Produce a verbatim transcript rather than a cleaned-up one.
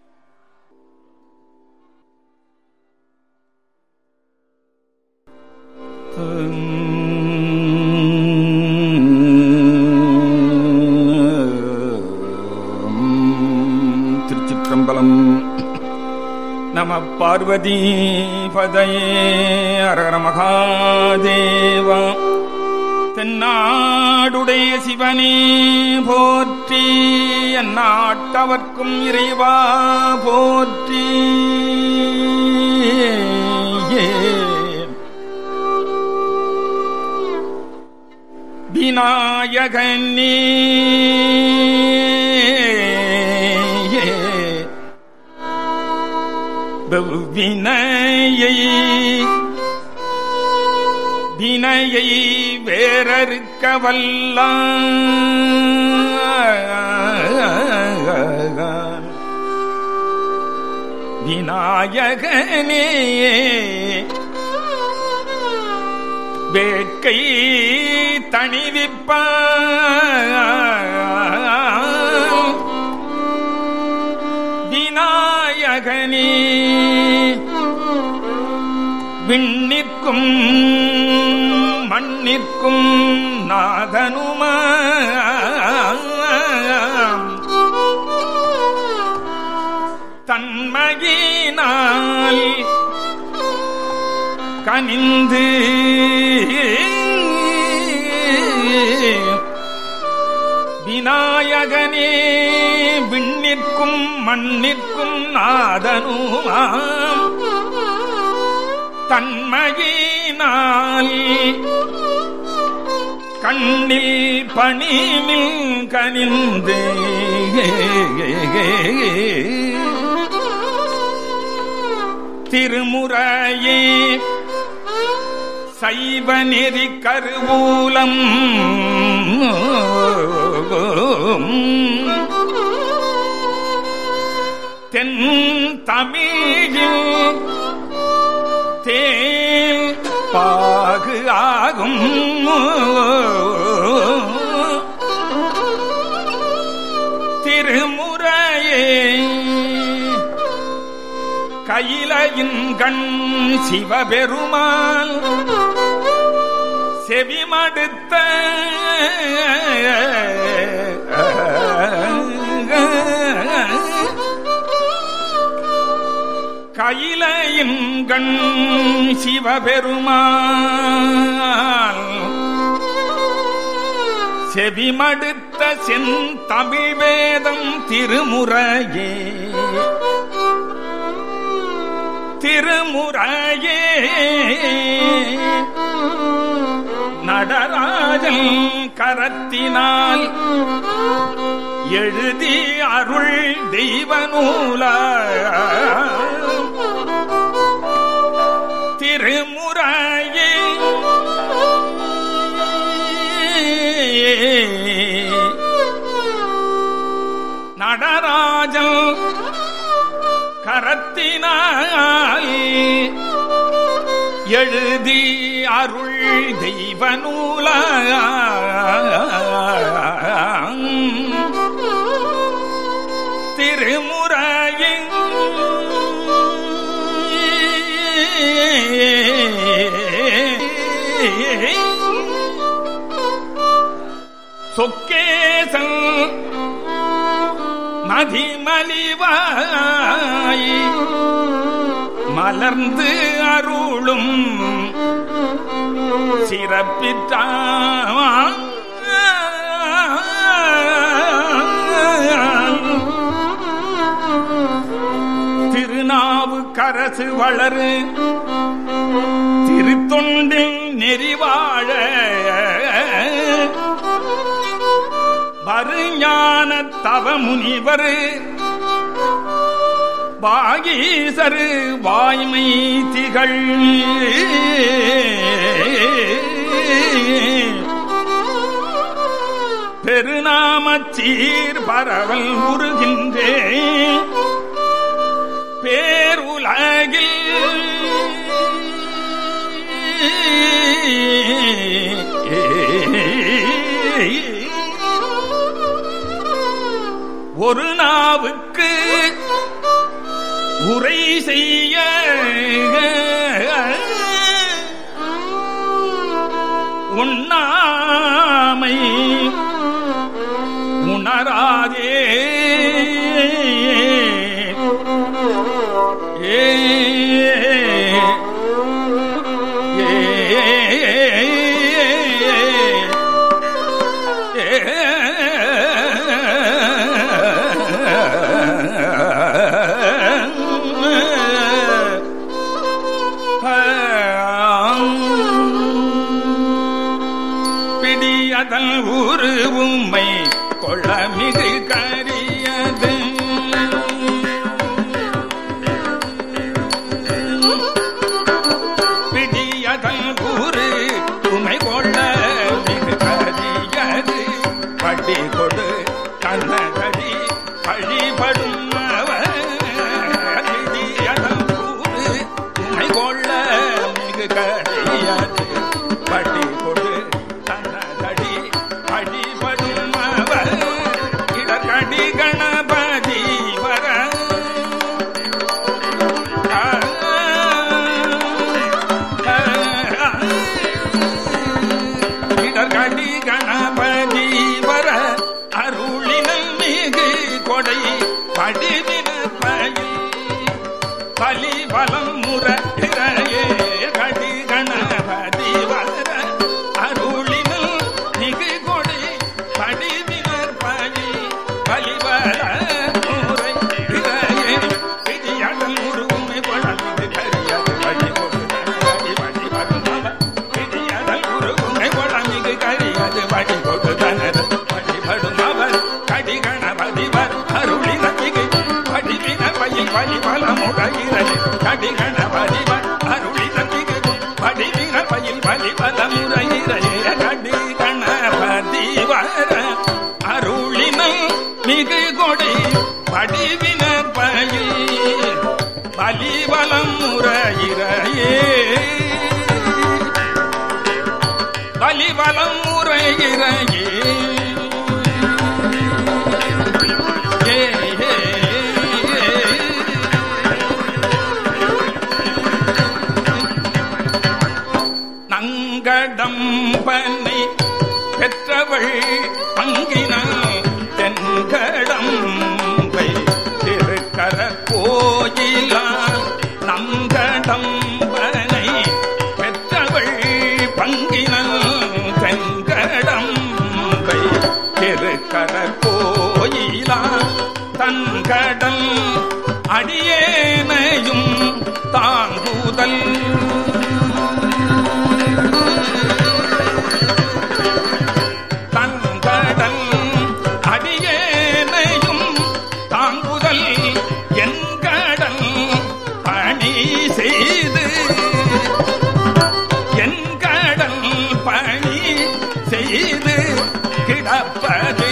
திருச்சிற்றம்பலம். நம பார்வதி பதையே அரகர மகாதேவா. தென்னாடுடைய சிவனே போற்றி, எந்நாட்டவர்க்கும் இறைவா போற்றி. விநாயகனே வினையை வினையை வேறறுக்க வல்லான் விநாயகனே வேட்கை தணிவிப்பான் விநாயகனே விண்ணிற்கும் மண்ணிற்கும் நாதனுமாம் தன்மையினால் கனிந்து விநாயகனே விண்ணிற்கும் மண்ணிற்கும் நாதனுமாம் தன்மையினால் கண்ணில் பணிமில் கனிந்து திருமுறையே சைவ நெறி கருவூலம் தென் தமிழில் தேன் பாகு ஆகும் திருமுறையே கையிலையின் கண் சிவபெருமான் செவிமடுத்த கையிலையின் கண் சிவபெருமான் செவிமடுத்த செந்தமிழ் வேதம் திருமுறையே திருமுறையே நடராஜன் கரத்தினால் எழுதி அருள் தெய்வ நூல திருமுறையே நடராஜன் கரத்தினால் எழுதி அருள் தெய்வ நூல திருமுறையின் சொக்கேசன் மதிமலிவாய் மலர்ந்து அருளும் சிறப்பிற்றான் திருநாவுக்கரசு வளரு திருத்தொண்டில் நெறிவாழ வருஞான தவ முனிவர் பாகீசரு வாய்மை திகழ் பெருநாமச்சீர் பரவல் உருகின்றே பேருலகில் ஒரு நாவுக்கு உரை செய்ய உண்ணாமை உணராதே ஏ பிடியதல் ஊரு உம்மை கொள்ளமிகு கரியது பிடியதல் ஊரு உம்மை கொள்ளமிகு கரியது படி கொடு கண்ணகடி பழிபடும் பிடியதல் ஊரு உம்மை கொள்ளமிகு கரியது படி கொடு கணபதி வர இடர்கடி கணபதி வர அருளினல் மிகு கொடை படிவின பயில் பலி பலம் முறையே கடி கணபதி வர அருளினல் மிகு கொடை படிவினர் பயில் பலிபல முறை இறையே பிடியதல் உருவுமை கொள்ளமிகு கரியது படி கொடு கணபதி படி படுமவ பிடியதல் உருவுமை கொள்ளமிகு கரியது படி கொடு தனது படி படுமவர் கடி கணபதி வர் அருளின மிகு படிவின பயில் பலிபல முறை இறையே கடி கணபதி வர் அருளின மிகு படிவின பயில் பலிபல முறை இறையே கடி கணபதி வர அருளினல் மிகு கொடை படிவினர் பயில் பலிபலம் முறையிறையே பலிபலம் முறையிறையே நங்கடம்பனை பெற்றவள் பங்கினால் தென்கடம்பை திருக்கர கோயிலால் நங்கடம்பனை பெற்றவள் பங்கினல் தென்கடம்பை திருக்கர கோயிலால் தன்கடல் அடியேனையும் தாங்குதல் செய்து என் கடல் பணி செய்து கிடப்பது